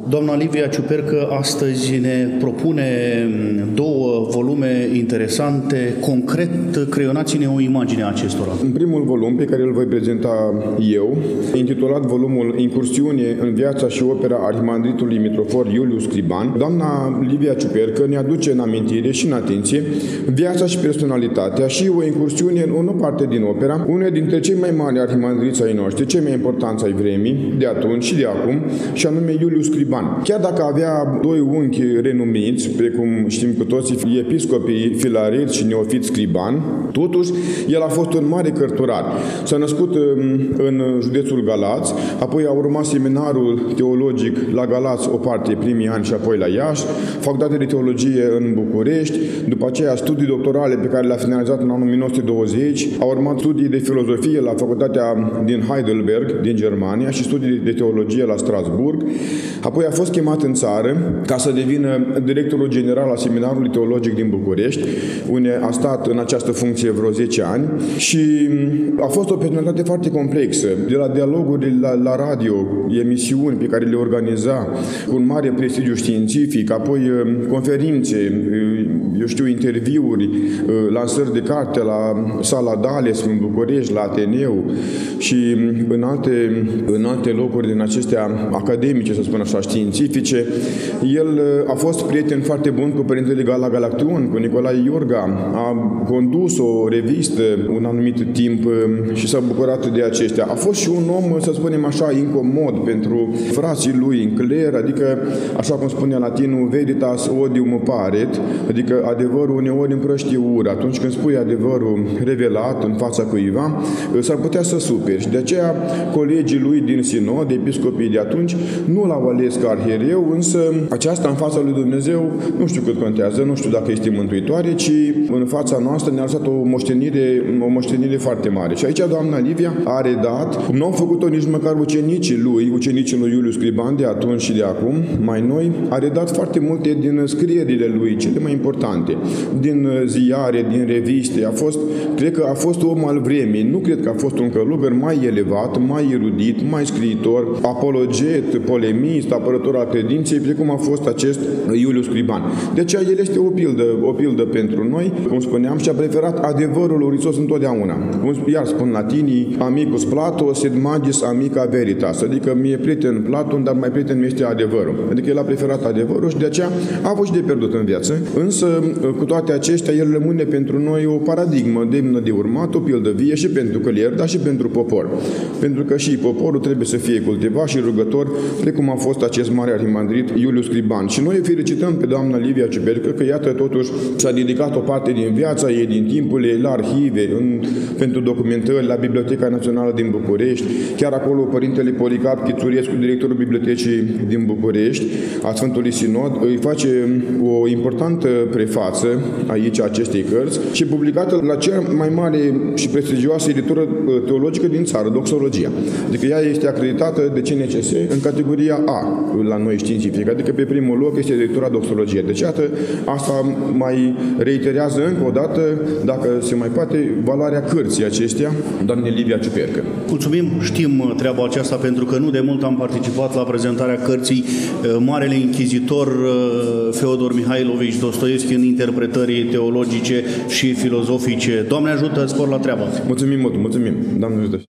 Doamna Livia Ciupercă astăzi ne propune două volume interesante. Concret, creionați-ne o imagine a acestora. În primul volum, pe care îl voi prezenta eu, intitulat volumul Incursiune în viața și opera arhimandritului mitrofor Iuliu Scriban, doamna Livia Ciupercă ne aduce în amintire și în atenție viața și personalitatea și o incursiune în o parte din opera, unul dintre cei mai mari arhimandriți ai noștri, cei mai importanți ai vremii, de atunci și de acum, și anume Iuliu Scriban. Chiar dacă avea doi unchi renumiți, precum știm cu toții, episcopii Filaret și Neofit Scriban, totuși el a fost un mare cărturar. S-a născut în județul Galați, apoi a urmat seminarul teologic la Galați o parte primii ani și apoi la Iași, facultatea de teologie în București, după aceea studii doctorale pe care le-a finalizat în anul 1920, a urmat studii de filozofie la facultatea din Heidelberg, din Germania, și studii de teologie la Strasburg. Apoi a fost chemat în țară ca să devină directorul general al Seminarului Teologic din București, unde a stat în această funcție vreo 10 ani și a fost o personalitate foarte complexă. De la dialoguri la radio, emisiuni pe care le organiza cu un mare prestigiu științific, apoi conferințe, interviuri, lansări de carte la Sala Dales în București, la Ateneu și în alte locuri din acestea academice, să spun așa, științifice. El a fost prieten foarte bun cu părintele Gala Galaction, cu Nicolae Iorga, a condus o revistă un anumit timp și s-a bucurat de aceștia. A fost și un om, să spunem așa, incomod pentru frații lui în cler, adică, așa cum spune latinul, veritas odium paret, adică adevărul uneori împrăștie ură. Atunci când spui adevărul revelat în fața cuiva, s-ar putea să superi. Și de aceea colegii lui din sinod, episcopii de atunci, nu l-au ales ca arhiereu, însă aceasta în fața lui Dumnezeu nu știu cât contează, nu știu dacă este mântuitoare, ci în fața noastră ne-a lăsat o moștenire foarte mare. Și aici doamna Livia a redat, cum nu au făcut-o nici măcar ucenicii lui Iuliu Scriban de atunci și de acum, mai noi, a redat foarte multe din scrierile lui, cele mai importante, din ziare, din reviste. Cred că a fost om al vremii, nu cred că a fost un călugăr mai elevat, mai erudit, mai scriitor, apologet, polemist, apărător al credinței, precum a fost acest Iuliu Scriban. De aceea el este o pildă pentru noi, cum spuneam, și a preferat adevărul lui Hristos întotdeauna. Iar spun latinii, amicus Plato, sed magis amica veritas, adică mie prieten Platon, dar mai prieten este adevărul. Adică el a preferat adevărul și de aceea a avut și de pierdut în viață, însă cu toate acestea el rămâne pentru noi o paradigmă demnă de urmat, o pildă vie și pentru călier, dar și pentru popor. Pentru că și poporul trebuie să fie cultivat și rugător, precum a fost acest mare arhimandrit Iuliu Scriban. Și noi felicităm pe doamna Livia Ciupercă că, iată, totuși s-a dedicat o parte din viața ei, din timpul ei, la arhive, pentru documentări, la Biblioteca Națională din București. Chiar acolo Părintele Policarp Chițurescu, directorul Bibliotecii din București, a Sfântului Sinod, îi face o importantă prefață aici a acestei cărți și publicată la cea mai mare și prestigioasă editură teologică din țară, Doxologia. Adică ea este acreditată de CNCS în categoria A la noi științific, adică pe primul loc este editura Doxologia. Deci, iată, asta mai reiterează încă o dată, dacă se mai poate, valoarea cărții acestea, doamne Livia Ciupercă. Mulțumim, știm treaba aceasta pentru că nu de mult am participat la prezentarea cărții Marele Inchizitor Feodor Mihailovici Dostoievski în interpretării teologice și filozofice. Doamne ajută, spor la treabă! Mulțumim mult, mulțumim! Doamne ajută!